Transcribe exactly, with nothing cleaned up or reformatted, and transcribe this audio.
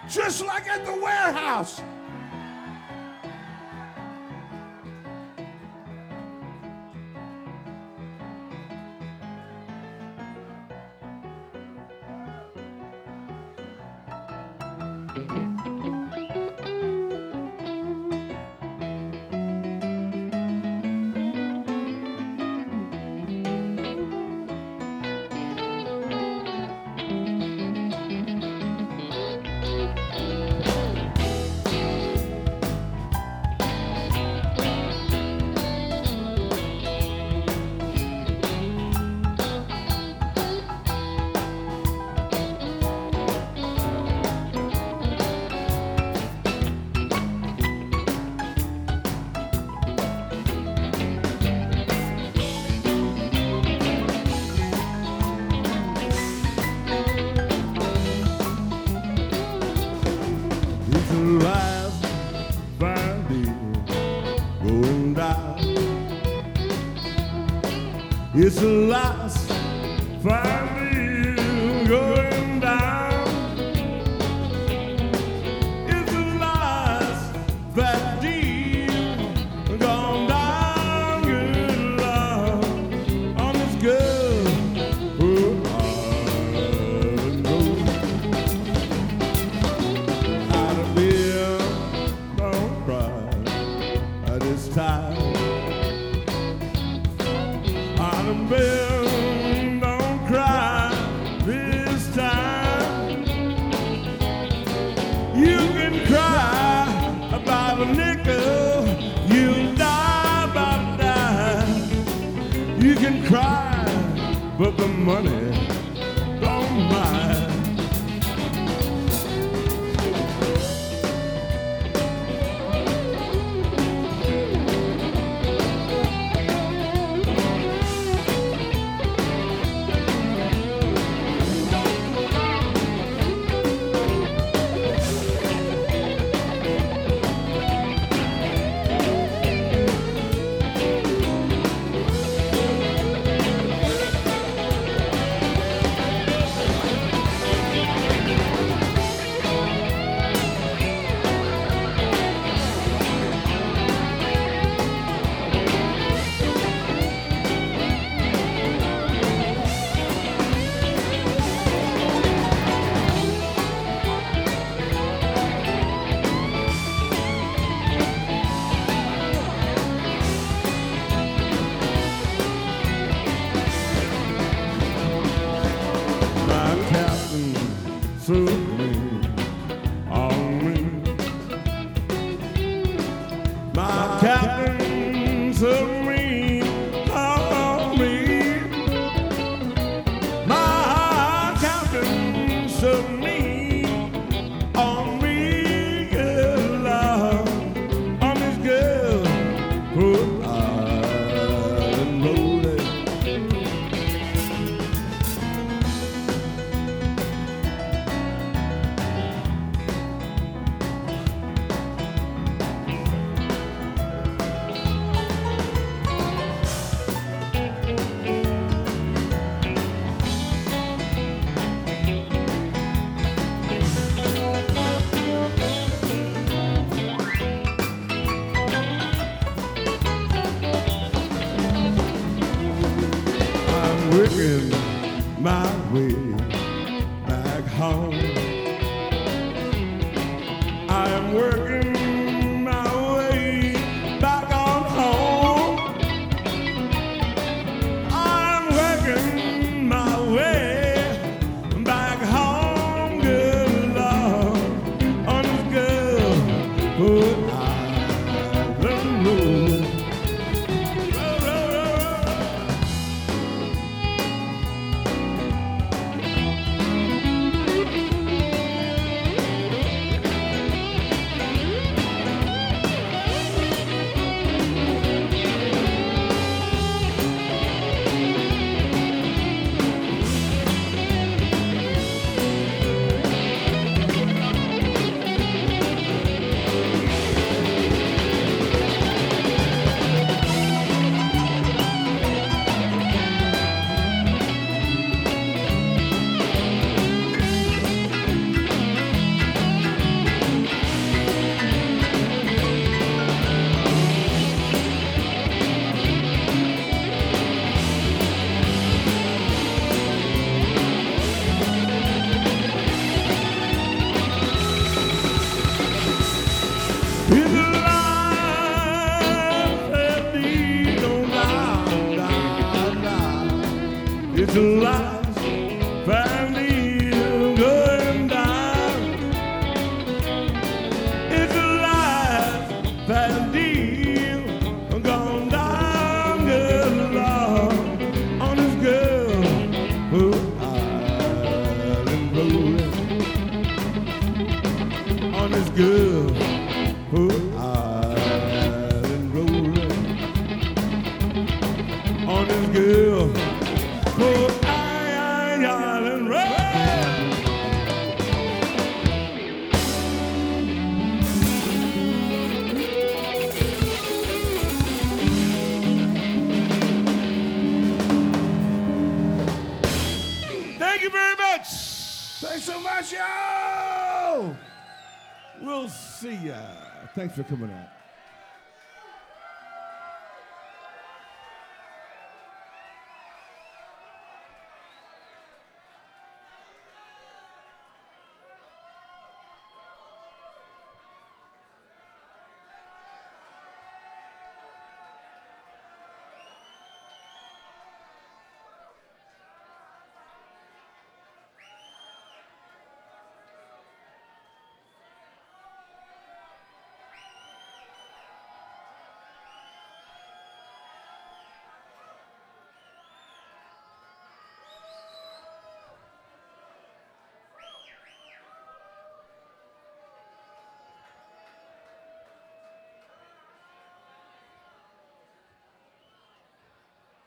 just like at the warehouse. It's the last five years going down. It's the last five years gone down. Good love on this girl who I know. Out of beer, don't cry at this time. Bill, don't cry this time. You can cry about a nickel, you'll die about a dime. You can cry, but the money don't mind. Submarine on me. My captain submarine on me. My captain submarine on me. Good love on this girl who I'm loaded. Working my way back home. I am working my way back on home. I'm working my way back home. Good Lord, on this girl who I don't know. girl, oh, island rolling. On this girl, oh, island rolling. Thank you very much. Thanks so much, yo! We'll see ya. Thanks for coming out.